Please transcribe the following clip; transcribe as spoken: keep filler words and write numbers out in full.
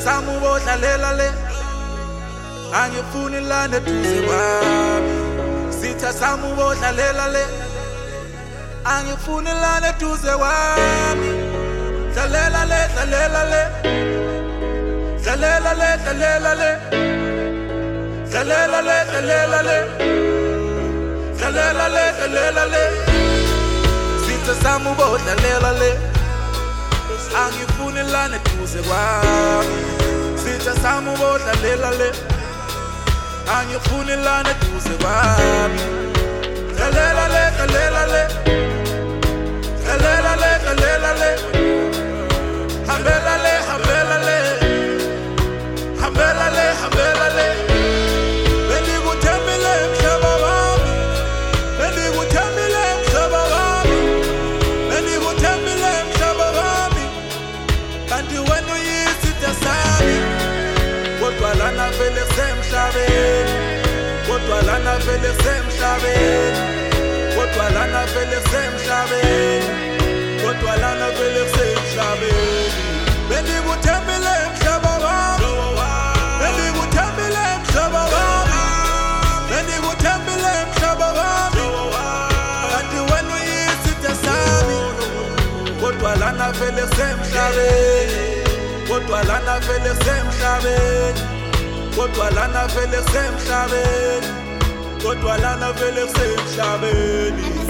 sami ubodlalela le angifuni lana eduze kwami sitha sami ubodlalela le angifuni lana eduze kwami dlalela le dlalela le dlalela le dlalela le dlalela le dlalela le dlalela le dlalela le sitha sami ubodlalela le angifuni lana eduze kwami sitha sami ubodlalela le angifuni lana eduze kwami dlalela le dlalela le dlalela le dlalela le hambela le hambela le hambela le hambela le bendikuthembile mhlaba wami bendikuthembile mhlaba wami bendikuthembile mhlaba wami kanti wena uyisitha sami kodwa lana vele semhlabeni kodwa lana vele semhlabeni kodwa lana vele semhlabeni kodwa lana vele semhlabeni bendikuthembile mhlaba wami bendikuthembile mhlaba wami bendikuthembile mhlaba wami kanti wena uyisitha sami kodwa lana vele semhlabeni kodwa lana vele semhlabeni kodwa lana vele semhlabeni kodwa lana vele semhlabeni